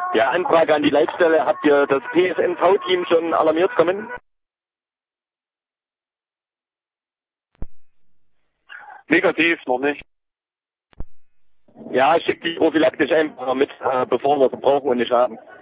Ja, Anfrage an die Leitstelle. Habt ihr das PSNV-Team schon alarmiert kommen? Negativ, noch nicht. Ja, schickt die prophylaktisch einfach mit, bevor wir es brauchen und nicht haben.